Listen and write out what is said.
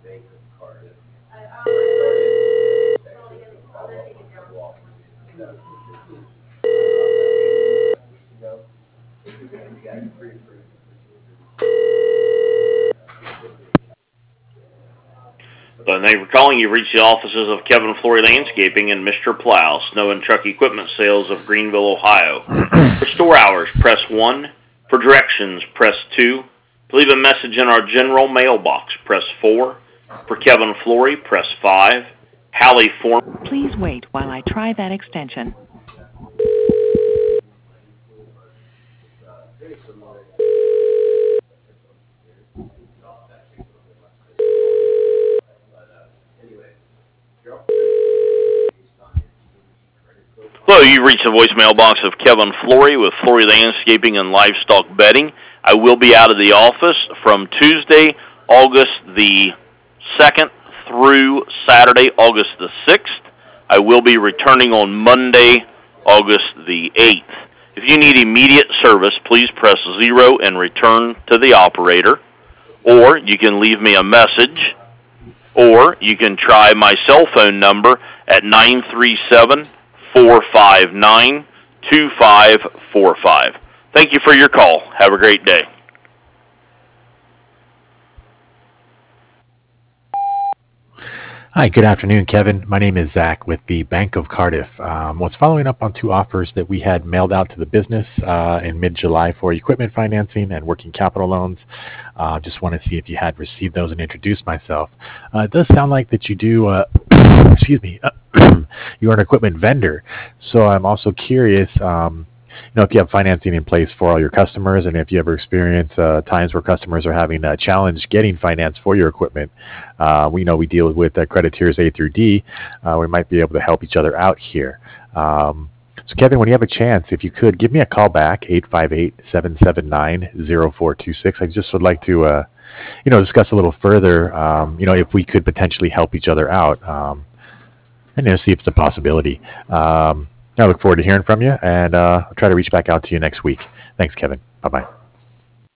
Thank you for calling. You've reached the offices of Kevin Flory Landscaping and Mr. Plow, Snow and Truck Equipment Sales of Greenville, Ohio. For store hours, press 1. For directions, press 2. To leave a message in our general mailbox, press 4. For Kevin Flory, press 5. Hallie Form. Please wait while I try that extension. Hello, you reached the voicemail box of Kevin Flory with Flory Landscaping and Livestock Bedding. I will be out of the office from Tuesday, August the 2nd through Saturday, August the 6th. I will be returning on Monday, August the 8th. If you need immediate service, please press 0 and return to the operator. Or you can leave me a message. Or you can try my cell phone number at 937-459-2545. Thank you for your call. Have a great day. Hi, good afternoon, Kevin. My name is Zach with the Bank of Cardiff. Was following up on 2 offers that we had mailed out to the business in mid-July for equipment financing and working capital loans. Just want to see if you had received those and introduce myself. It does sound like that you do, excuse me, you're an equipment vendor. So I'm also curious, if you have financing in place for all your customers, and if you ever experience times where customers are having a challenge getting finance for your equipment. We know we deal with credit tiers A through D. We might be able to help each other out here. So Kevin, when you have a chance, if you could, give me a call back, 858-779-0426. I just would like to, discuss a little further, if we could potentially help each other out, and see if it's a possibility. I look forward to hearing from you, and I'll try to reach back out to you next week. Thanks, Kevin. Bye-bye.